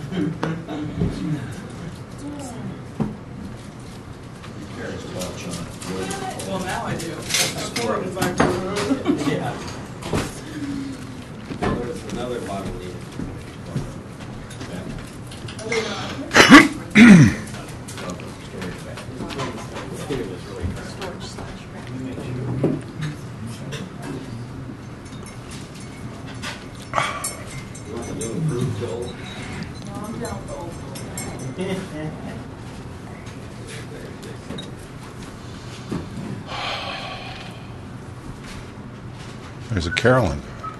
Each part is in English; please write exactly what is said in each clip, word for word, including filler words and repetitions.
Well, now I do. Before it was like, uh, Yeah. Well, there's another Bible need. You want to improve, Joel? no, I'm down with the old school. There's a Carolyn.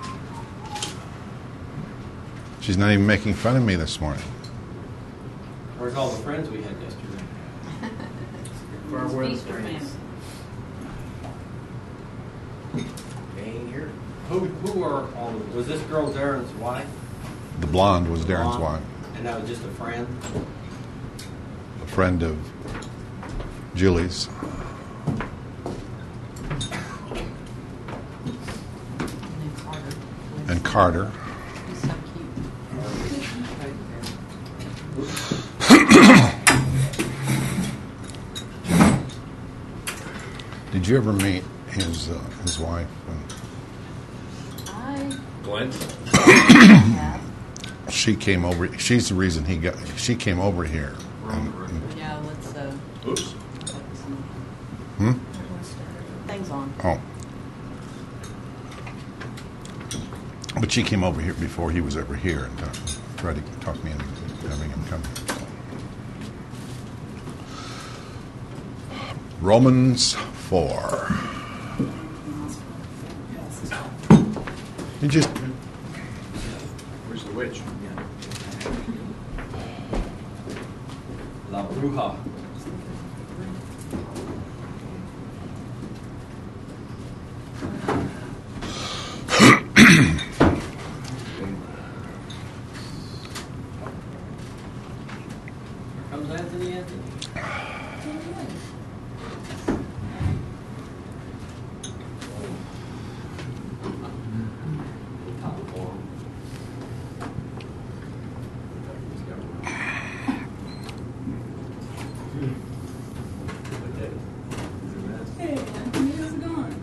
She's not even making fun of me this morning. Where's all the friends we had yesterday? Where were the Easter friends? They ain't here. Who who are on? Was this girl Darren's wife? The blonde was Darren's Blonde? wife, And that was just a friend? a friend of Julie's. And Carter. He's so cute. Did you ever meet his uh, his wife? I Glenn? have. She came over. She's the reason he got. She came over here. And, and- Yeah, let's uh, Oops. put some hmm? things on. Oh. But she came over here before he was ever here and talk, tried to talk me into having him come. Romans four. You just Where's the witch? La Bruja. Here comes Anthony Anthony. Top form. Hey, Anthony, how's it going?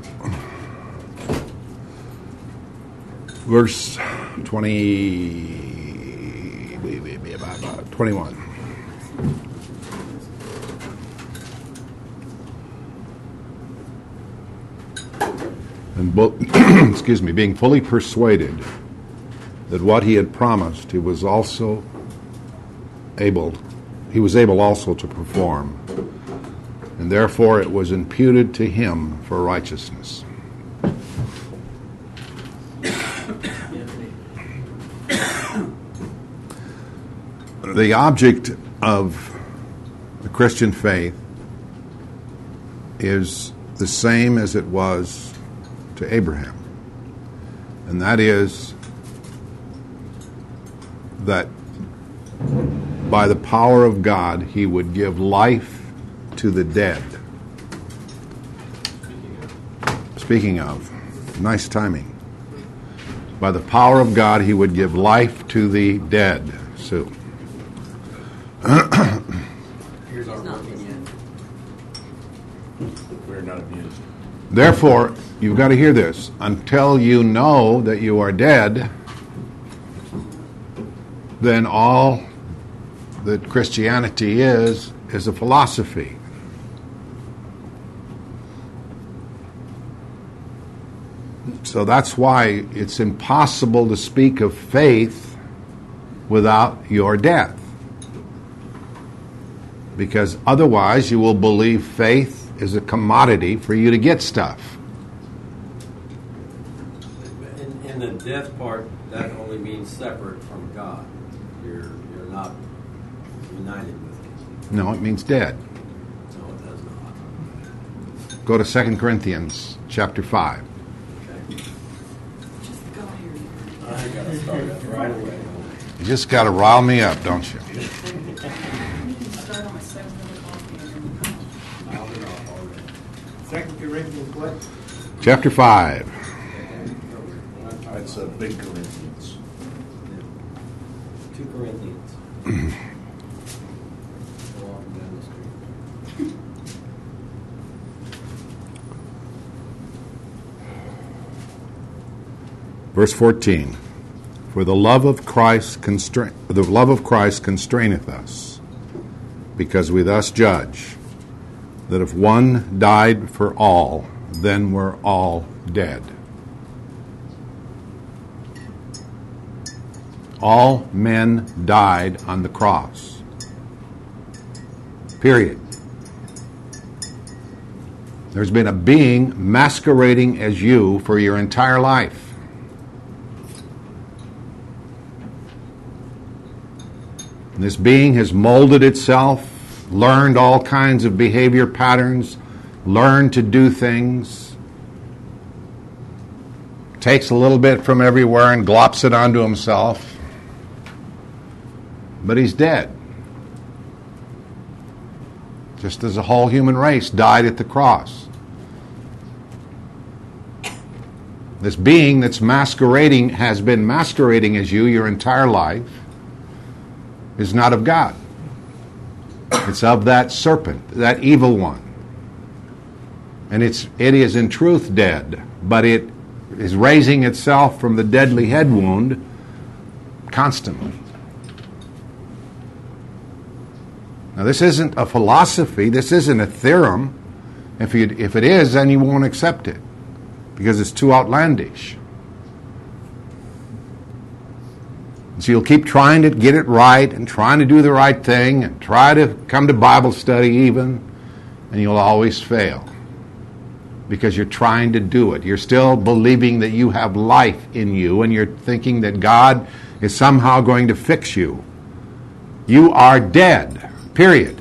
verse twenty, twenty-one. And bo- excuse me, being fully persuaded that what he had promised, he was also able, he was able also to perform, and therefore it was imputed to him for righteousness. The object of the Christian faith is the same as it was to Abraham, and that is that by the power of God he would give life to the dead. Speaking of, nice timing. By the power of God he would give life to the dead. Sue. Here's our working end. We're not abused. Therefore, you've got to hear this. Until you know that you are dead, then all that Christianity is, is a philosophy. So that's why it's impossible to speak of faith without your death. Because otherwise you will believe faith is a commodity for you to get stuff. In, in the death part, that only means separate from God. You're you're not united with Him. No, it means dead. No, it does not. Go to Second Corinthians chapter five. Okay. Just go here. I gotta start that right away. You just got to rile me up, don't you? You can start on my second one coffee. I'll be off already. Second Corinthians what? Chapter five. That's uh, big Corinthians. Two Corinthians. Walking down the street. Verse fourteen. For the love of Christ constra- the love of Christ constraineth us, because we thus judge that if one died for all, then we're all dead. All men died on the cross. Period. There's been a being masquerading as you for your entire life. And this being has molded itself, learned all kinds of behavior patterns, learned to do things, takes a little bit from everywhere and glops it onto himself. But he's dead. Just as the whole human race died at the cross. This being that's masquerading, has been masquerading as you your entire life, is not of God. It's of that serpent, that evil one. And it's it is in truth dead, but it is raising itself from the deadly head wound constantly. Now this isn't a philosophy, this isn't a theorem. If you, if it is, then you won't accept it, because it's too outlandish. So you'll keep trying to get it right and trying to do the right thing and try to come to Bible study even, and you'll always fail because you're trying to do it. You're still believing that you have life in you, and you're thinking that God is somehow going to fix you. You are dead, period.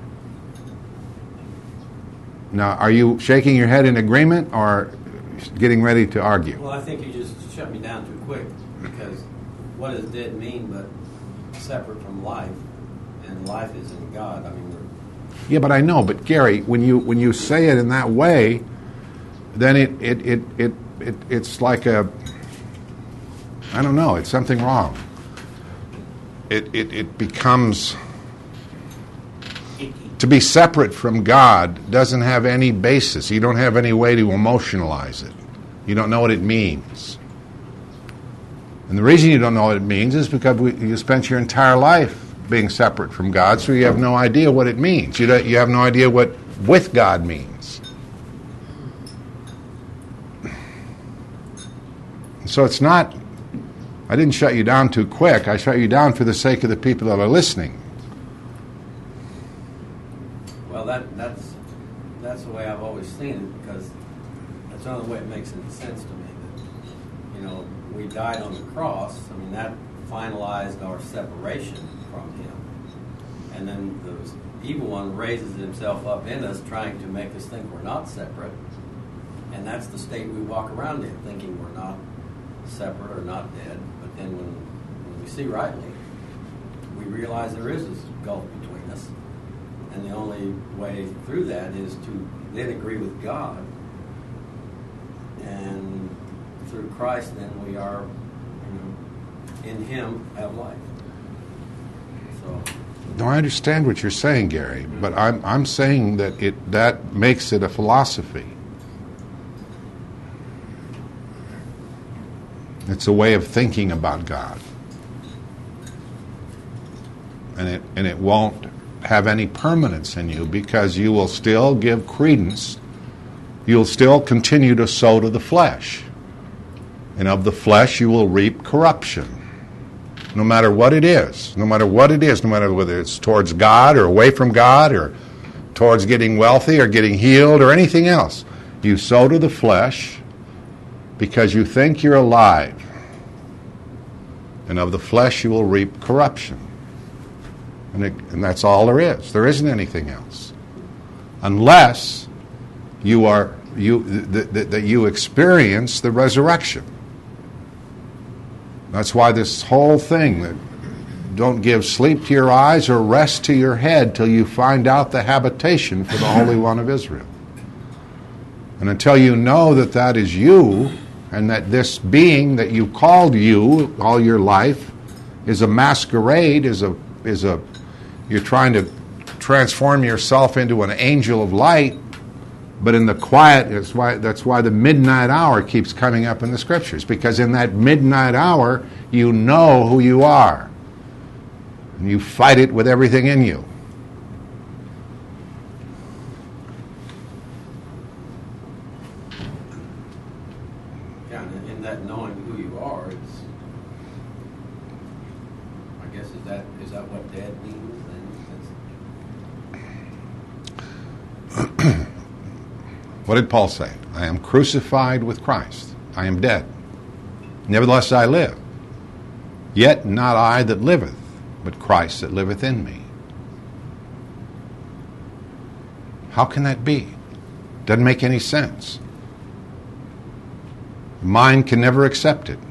Now, are you shaking your head in agreement or getting ready to argue? Well, I think you just shut me down too quick, because what does dead mean but separate from life? And life is in God. I mean, we're, Yeah, but I know. But Gary, when you when you say it in that way, then it it it it, it it's like a I don't know. It's something wrong. It it it becomes to be separate from God doesn't have any basis. You don't have any way to emotionalize it. You don't know what it means. And the reason you don't know what it means is because we, you spent your entire life being separate from God, so you have no idea what it means. You don't, you have no idea what with God means. So it's not, I didn't shut you down too quick. I shut you down for the sake of the people that are listening. well, that that's that's the way I've always seen it, because that's the only way it makes any sense to me. That, you know, we died on the cross. I mean, that finalized our separation from Him. And then the evil one raises himself up in us, trying to make us think we're not separate. And that's the state we walk around in, thinking we're not separate or not dead. But then when, when we see rightly, we realize there is this gulf between us. And the only way through that is to then agree with God. And through Christ, then we are, you know, in Him have life. So. No, I understand what you're saying, Gary, but I'm I'm saying that it that makes it a philosophy. It's a way of thinking about God. And it and it won't have any permanence in you, because you will still give credence. You'll still continue to sow to the flesh. And of the flesh you will reap corruption. No matter what it is, no matter what it is, no matter whether it's towards God or away from God or towards getting wealthy or getting healed or anything else. You sow to the flesh because you think you're alive. And of the flesh you will reap corruption. And, it, and that's all there is. There isn't anything else. Unless you are you that th- th- you experience the resurrection. That's why this whole thing that don't give sleep to your eyes or rest to your head till you find out the habitation for the Holy One of Israel. And until you know that that is you, and that this being that you called you all your life is a masquerade, is a is a you're trying to transform yourself into an angel of light, but in the quiet, that's why that's why the midnight hour keeps coming up in the scriptures, because in that midnight hour you know who you are. And you fight it with everything in you. Yeah, and in that knowing who you are, it's, I guess, is that is that what dead means then? What did Paul say? I am crucified with Christ. I am dead. Nevertheless I live. Yet not I that liveth, but Christ that liveth in me. How can that be? Doesn't make any sense. Mind can never accept it.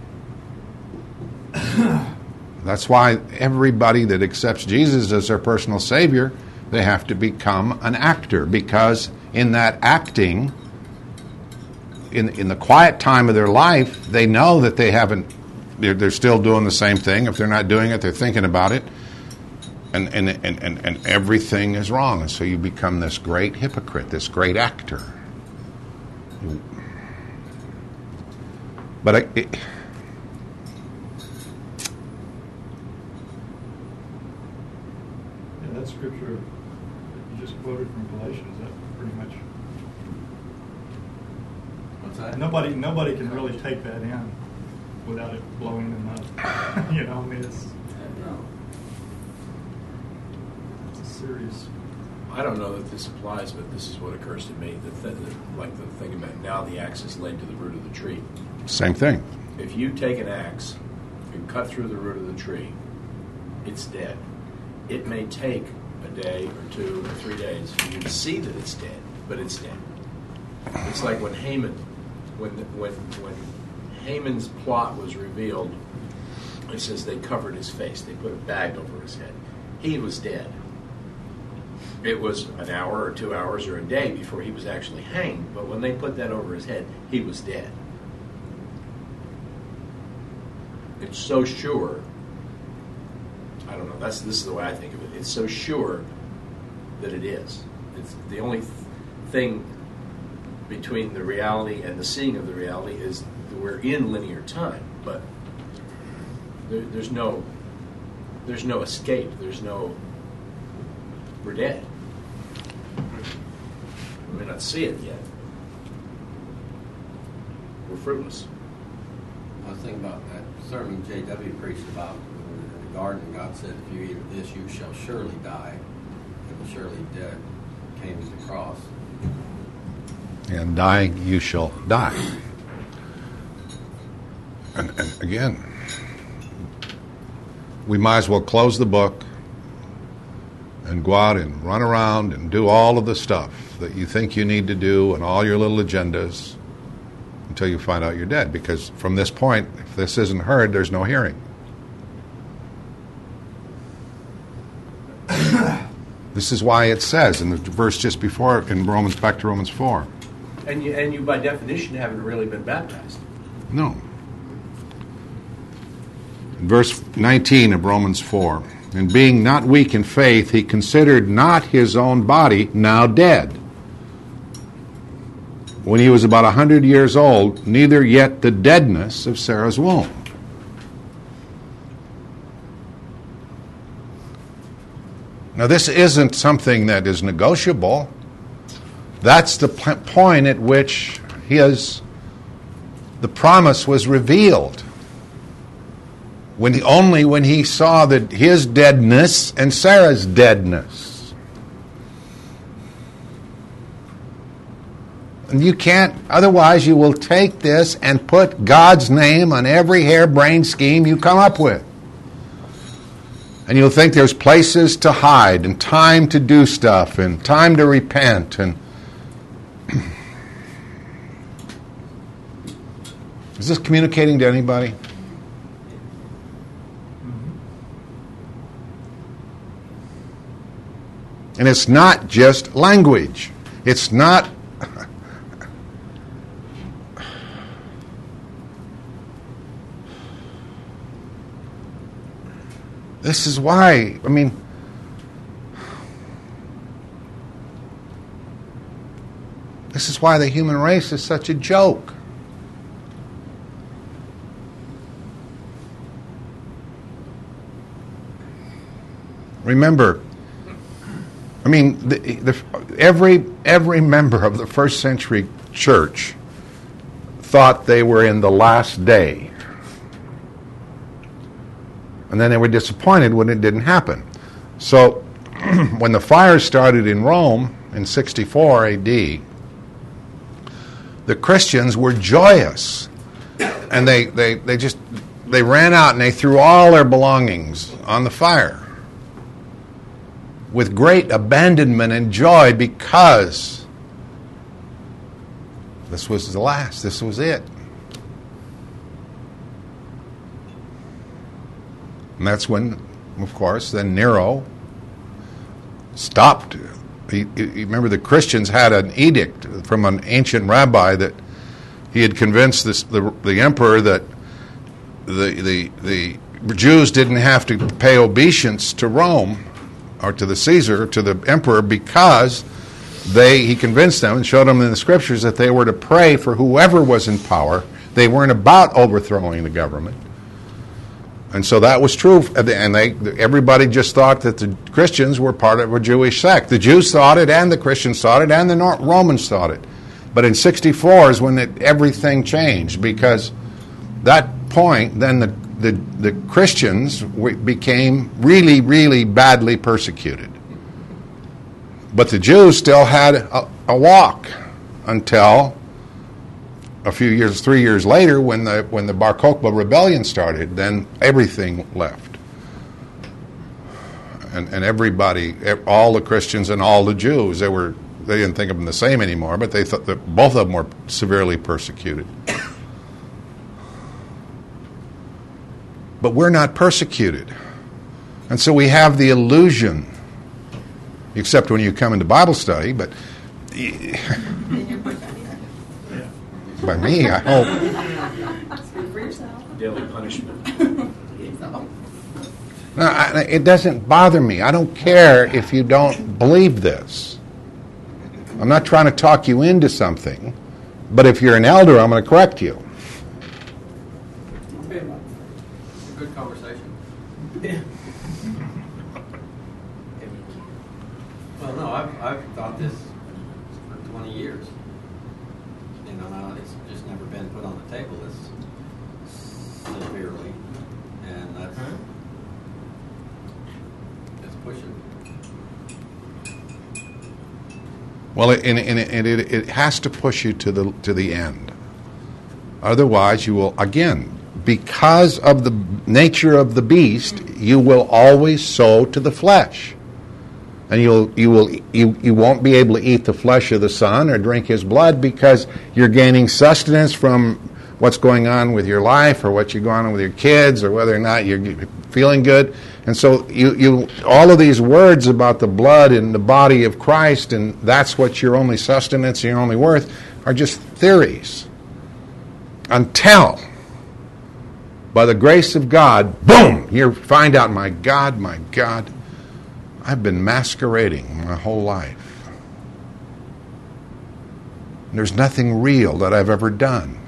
That's why everybody that accepts Jesus as their personal Savior, they have to become an actor, because in that acting, in in the quiet time of their life, they know that they haven't, they're, they're still doing the same thing. If they're not doing it, they're thinking about it. And, and, and, and, and everything is wrong. And so you become this great hypocrite, this great actor. But I, it, Yeah, that scripture that you just quoted from Galatians, that pretty much, What's that? nobody nobody can really take that in without it blowing them up. You know, I mean, it's, No. it's a serious. I don't know that this applies, but this is what occurs to me. The th- the, like the thing about now the axe is laid to the root of the tree. same thing. If you take an axe and cut through the root of the tree, it's dead. It may take a day or two or three days for you to see that it's dead, but it's dead. It's like when Haman, when when when Haman's plot was revealed, it says they covered his face. They put a bag over his head. He was dead. It was an hour or two hours or a day before he was actually hanged, but when they put that over his head, he was dead. It's so sure. I don't know. That's this is the way I think of it. It's so sure that it is. It's the only th- thing between the reality and the seeing of the reality is that we're in linear time, but there, there's no there's no escape. There's no we're dead. We may not see it yet. We're fruitless. I was thinking about that sermon J W preached about in the garden. God said, if you eat of this, you shall surely die. It will surely dead came to the cross. And dying, you shall die. And, and again, we might as well close the book and go out and run around and do all of the stuff that you think you need to do and all your little agendas until you find out you're dead. Because from this point, if this isn't heard, there's no hearing. This is why it says in the verse just before, in Romans, back to Romans four. And you, and you by definition, haven't really been baptized. No. In verse nineteen of Romans four, and being not weak in faith, he considered not his own body now dead, when he was about a hundred years old, neither yet the deadness of Sarah's womb. Now this isn't something that is negotiable. That's the p- point at which his the promise was revealed. When he, only when he saw that his deadness and Sarah's deadness. And you can't, otherwise you will take this and put God's name on every harebrained scheme you come up with. And you'll think there's places to hide and time to do stuff and time to repent. And is this communicating to anybody? And it's not just language. It's not... This is why, I mean, this is why the human race is such a joke. Remember, I mean, the, the, every every member of the first century church thought they were in the last day. And then they were disappointed when it didn't happen. So when the fire started in Rome in sixty-four A D, the Christians were joyous. And they, they, they just they ran out and they threw all their belongings on the fire with great abandonment and joy, because this was the last. This was it. And that's when, of course, then Nero stopped. He, he, remember, the Christians had an edict from an ancient rabbi that he had convinced this, the, the emperor that the, the, the Jews didn't have to pay obeisance to Rome, or to the Caesar, to the emperor, because they, he convinced them and showed them in the scriptures that they were to pray for whoever was in power. They weren't about overthrowing the government. And so that was true, and they everybody just thought that the Christians were part of a Jewish sect. The Jews thought it, and the Christians thought it, and the Romans thought it. But in sixty-four is when it, everything changed, because that point, then the, the, the Christians became really, really badly persecuted. But the Jews still had a, a walk until a few years, three years later, when the when the Bar Kokhba rebellion started. Then everything left, and and everybody, all the Christians and all the Jews, they were they didn't think of them the same anymore, but they thought that both of them were severely persecuted. But we're not persecuted, and so we have the illusion, except when you come into Bible study, but. By me, I hope. Speak for yourself. Daily punishment. No, I, it doesn't bother me. I don't care if you don't believe this. I'm not trying to talk you into something, but if you're an elder, I'm going to correct you. Okay. Good conversation. Well, no, I've, I've thought this for twenty years. You know, now it's just never been put on the table as severely, and that's it's pushing. Well, it, and, and, it, and it, it has to push you to the to the end. Otherwise, you will, again, because of the nature of the beast, you will always sow to the flesh. And you'll you will you, you won't be able to eat the flesh of the Son or drink his blood, because you're gaining sustenance from what's going on with your life, or what's going on with your kids, or whether or not you're feeling good. And so you, you all of these words about the blood and the body of Christ, and that's what your only sustenance and your only worth, are just theories. Until, by the grace of God, boom, you find out, my God, my God, I've been masquerading my whole life. And there's nothing real that I've ever done.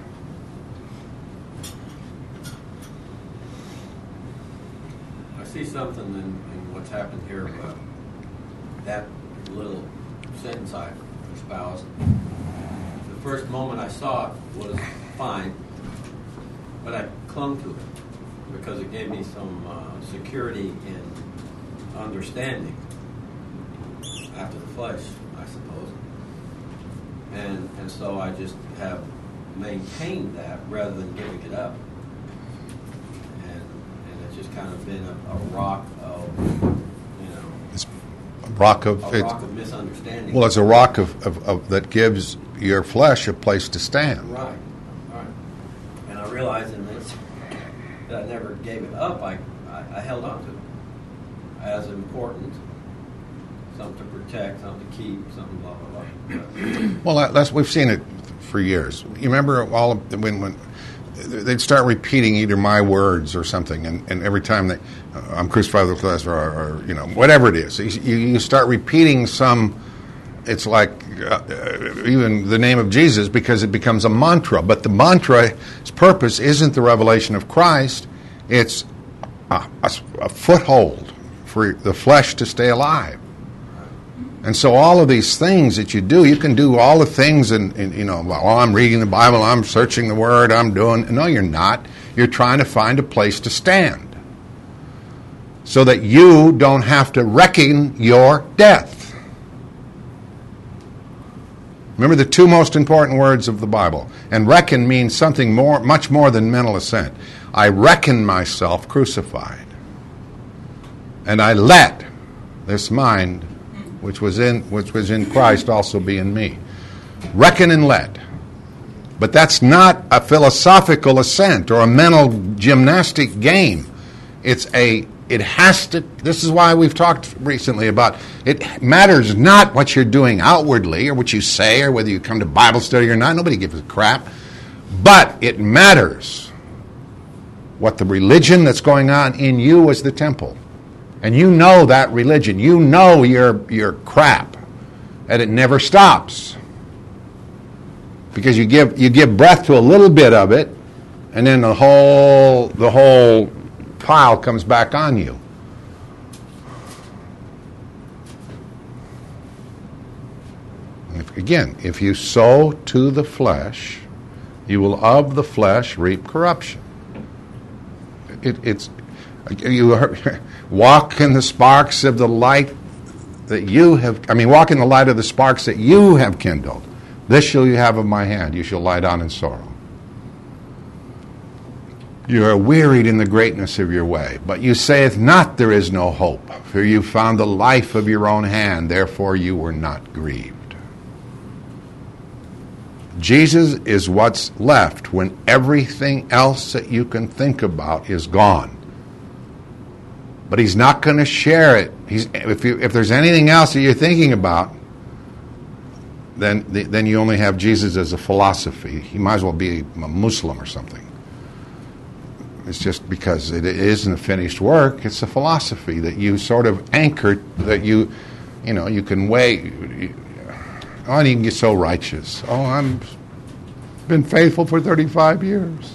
I see something in, in what's happened here about that little sentence I espoused. The first moment I saw it was fine, but I clung to it because it gave me some uh, security in understanding after the flesh, I suppose. And and so I just have maintained that rather than giving it up. And and it's just kind of been a, a rock of, you know, It's a rock of, a it, rock of misunderstanding. well, it's a rock of, of, of that gives your flesh a place to stand. Right, right. And I realized in this that I never gave it up. I, I, I held on to it as important, something to protect, something to keep, something blah blah blah. Well, that, that's we've seen it for years. You remember all of, when when they'd start repeating either my words or something, and, and every time they, uh, I'm crucified with Christ, or, or you know, whatever it is, you, you start repeating some. It's like uh, even the name of Jesus, because it becomes a mantra. But the mantra's purpose isn't the revelation of Christ; it's a, a, a foothold for the flesh to stay alive. And so all of these things that you do, you can do all the things, and, and you know, oh, I'm reading the Bible, I'm searching the Word, I'm doing. No, you're not. You're trying to find a place to stand, so that you don't have to reckon your death. Remember the two most important words of the Bible. And reckon means something more, much more than mental assent. I reckon myself crucified, and I let this mind, which was in which was in Christ, also be in me. Reckon and let. But that's not a philosophical assent or a mental gymnastic game. It's a it has to this is why we've talked recently about it matters not what you're doing outwardly or what you say or whether you come to Bible study or not. Nobody gives a crap. But it matters what the religion that's going on in you is the temple. And you know that religion. You know your your crap. And it never stops. Because you give you give breath to a little bit of it, and then the whole the whole pile comes back on you. If, again, if you sow to the flesh, you will of the flesh reap corruption. It, it's you are, walk in the sparks of the light that you have, I mean, walk in the light of the sparks that you have kindled. This shall you have of my hand, you shall lie down in sorrow. You are wearied in the greatness of your way, but you saith not there is no hope, for you found the life of your own hand, therefore you were not grieved. Jesus is what's left when everything else that you can think about is gone. But he's not going to share it. He's, if, you, if there's anything else that you're thinking about, then then you only have Jesus as a philosophy. He might as well be a Muslim or something. It's just because it isn't a finished work. It's a philosophy that you sort of anchored, that you, you know, you can weigh. Oh, and you can get so righteous. Oh, I'm been faithful for thirty-five years.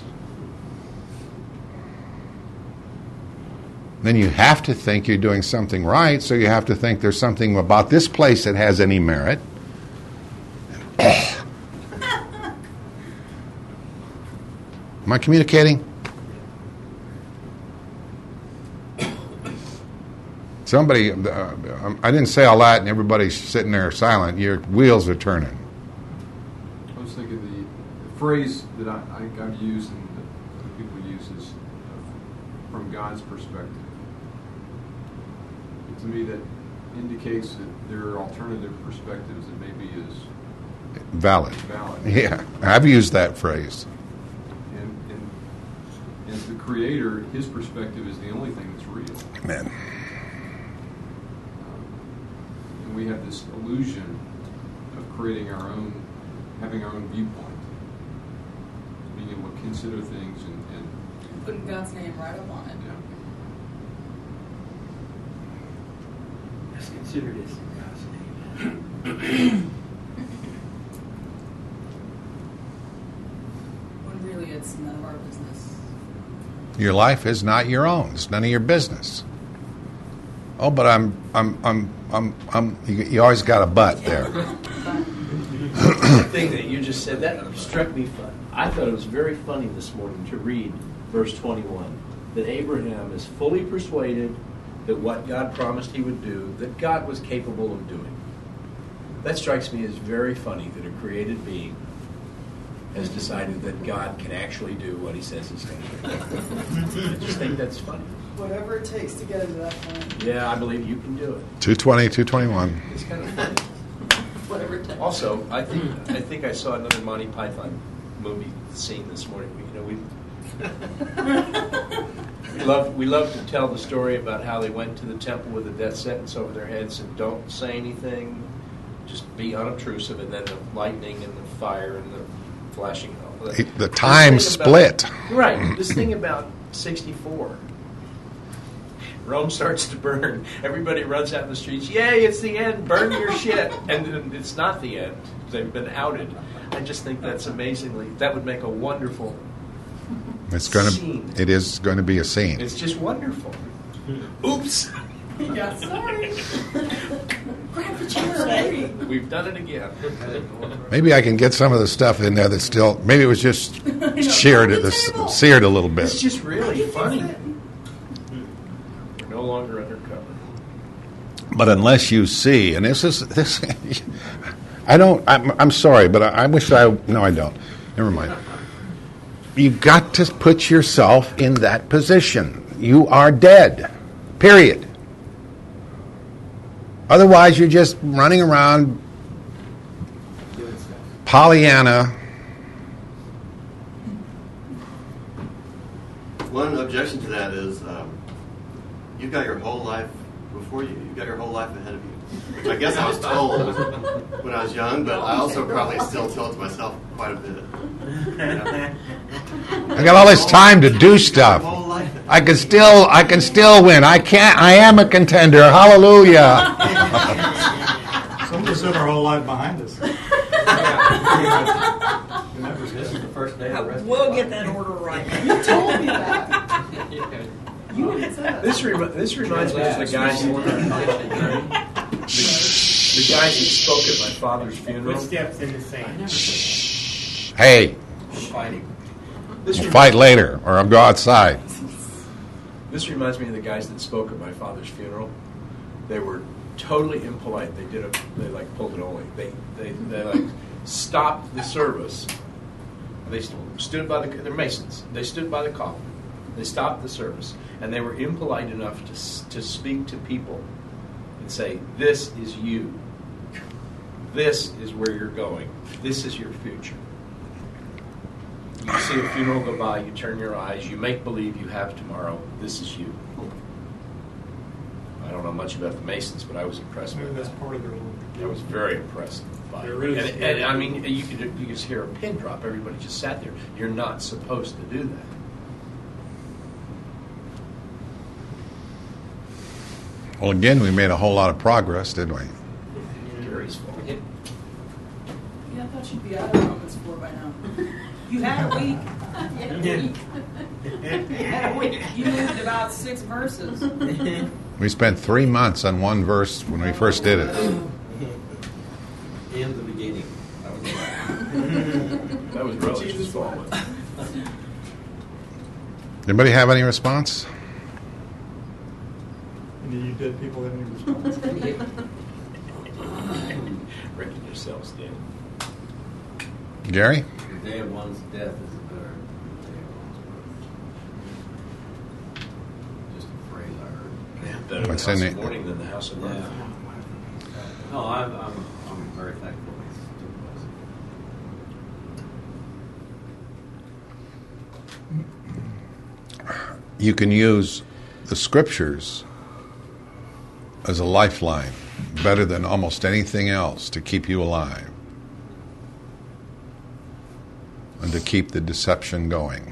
Then you have to think you're doing something right, so you have to think there's something about this place that has any merit. Am I communicating? Somebody, uh, I didn't say all that and everybody's sitting there silent. Your wheels are turning. I was thinking the, the phrase that I, I, I've used and that other people use is uh, from God's perspective. To me, that indicates that there are alternative perspectives that maybe is valid. Valid. Yeah, I've used that phrase. And, and as the Creator, His perspective is the only thing that's real. Amen. Um, and we have this illusion of creating our own, having our own viewpoint, being able to consider things and, and Putting God's name right up on it. yeah. Let's consider this in God's name. When really it's none of our business. Your life is not your own. It's none of your business. Oh, but I'm, I'm, I'm, I'm, I'm you, you always got a but there. The thing that you just said, that struck me fun. I thought it was very funny this morning to read verse twenty-one, that Abraham is fully persuaded that what God promised he would do, that God was capable of doing. That strikes me as very funny, that a created being has decided that God can actually do what he says he's going to do. I just think that's funny. Whatever it takes to get into that point. Yeah, I believe you can do it. two twenty, two twenty-one. It's kind of funny. Whatever it takes. Also, I think I think I saw another Monty Python movie scene this morning. You know, we we love we love to tell the story about how they went to the temple with a death sentence over their heads and don't say anything, just be unobtrusive, and then the lightning and the fire and the flashing he- the time This thing about- split. Right. This thing about sixty-four. Rome starts to burn. Everybody runs out in the streets. Yay, it's the end. Burn your shit. And then it's not the end. They've been outed. I just think that's amazingly, that would make a wonderful, It's going Scene. to. It is going to be a scene. it's just wonderful. Oops. Yeah, sorry. Grab the chair. We've done it again. Maybe I can get some of the stuff in there that's still. Maybe it was just seared, on the this, table. seared a little bit. It's just really funny. We're no longer undercover. But unless you see, and this is this, I don't. I'm, I'm sorry, but I, I wish I. No, I don't. Never mind. You've got to put yourself in that position. You are dead. Period. Otherwise, you're just running around Pollyanna. One objection to that is um, you've got your whole life before you. You've got your whole life ahead of you. Which I guess I was told when I was young, but I also probably still tell it to myself quite a bit. You know? I got all this time to do Your stuff. whole life. I can still, I can still win. I can't. I am a contender. Hallelujah. Some of us have our whole life behind us. This is the first day of the rest We'll get that order right. You told me that. You didn't say that. This, remi- this reminds me of the guys, the, the guys that spoke at my father's funeral. Footsteps in the sand. Hey, fighting. This, we'll remi- fight later, or I'll go outside. this reminds me of the guys that spoke at my father's funeral. They were totally impolite. They did a, they like pulled it only. They, they, they like stopped the service. They st- stood by the, they're Masons. They stood by the coffin. They stopped the service, and they were impolite enough to s- to speak to people and say, "This is you. This is where you're going. This is your future." You see a funeral go by, you turn your eyes, you make believe you have tomorrow. This is you. I don't know much about the Masons, but I was impressed Maybe with that's that. part of their. I was very impressed by it. They're really and, scary. and I mean, you could you could just hear a pin drop. Everybody just sat there. You're not supposed to do that. Well, again, we made a whole lot of progress, didn't we? Gary's fault. Yeah, I thought you'd be out of Romans four by now. You had a week. You had a week. You moved about six verses. We spent three months on one verse when we first did it. In the beginning. That was That was Relis's fault. Anybody have any response? Any of you dead people have any response? Reckon yourselves dead. Gary? The day of one's death is better than the day of one's birth. Just a phrase I heard. Yeah, better What's the house in of it? mourning than the house of mirth. Yeah. No, I'm, I'm, I'm very thankful it's took place. You can use the scriptures as a lifeline better than almost anything else to keep you alive and to keep the deception going.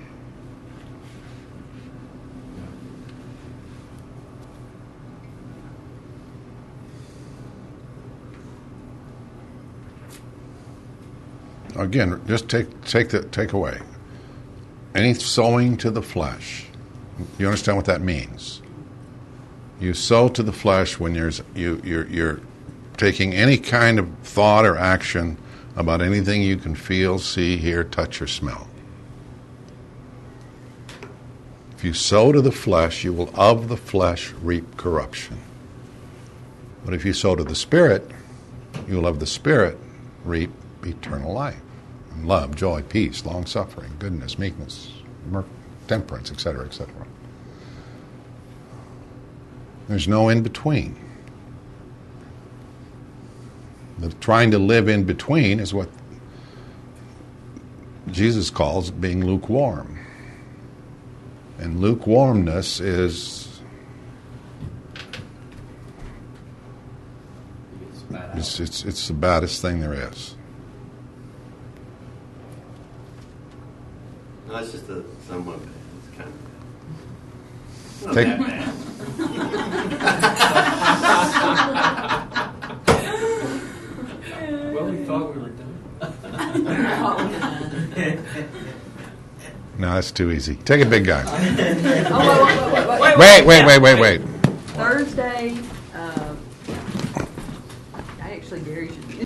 Again, just take take the take away any sowing to the flesh. You understand what that means? You sow to the flesh when there's you you're you're taking any kind of thought or action about anything you can feel, see, hear, touch, or smell. If you sow to the flesh, you will of the flesh reap corruption. But if you sow to the Spirit, you will of the Spirit reap eternal life. And love, joy, peace, long-suffering, goodness, meekness, mer- temperance, et cetera, et cetera. There's no in-between. The trying to live in between is what Jesus calls being lukewarm. And lukewarmness is It's bad it's, out. it's, it's the baddest thing there is. No, it's just a somewhat bad. It's kind of bad. Not Take- that bad. Well, we thought we were done. No, that's too easy. Take a big guy. Oh, wait, wait, wait, wait, wait. Wait, wait, wait, wait, wait. Thursday,